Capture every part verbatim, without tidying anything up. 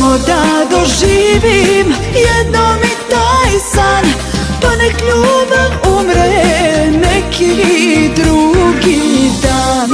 samo da doživim jednom i taj san, pa nek ljubav umre neki drugi dan.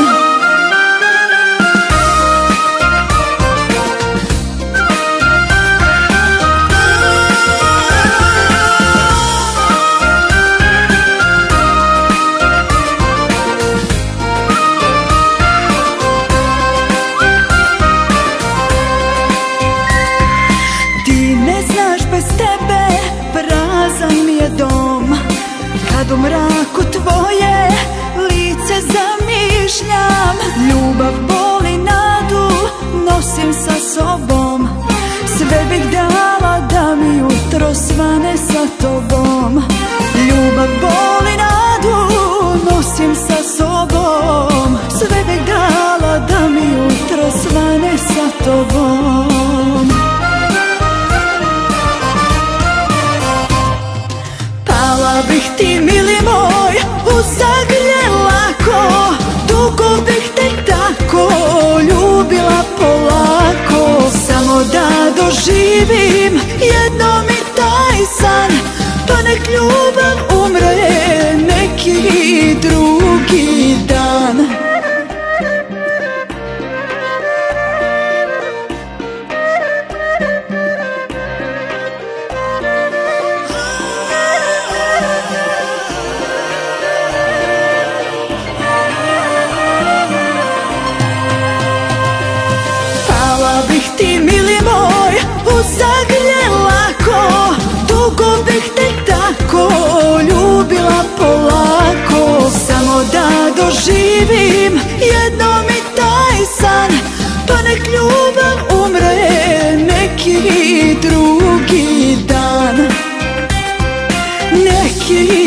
Kad u mraku tvoje lice zamišljam, ljubav boli, nadu nosim sa sobom. Sve bih dala da mi jutro svane sa tobom. Ljubav boli, nadu nosim sa sobom. Sve bih dala da mi jutro svane sa tobom. Pala bih ti, mili moj, u zagrlje lako, dugo bih te tako ljubila polako. Samo da doživim jednom i taj san, pa nek ljubav umre neki drugi dan. Ti, mili moj, u zagrlje lako, dugo bih te tako ljubila polako. Samo da doživim jednom i taj san, pa nek ljubav umre neki drugi dan. Neki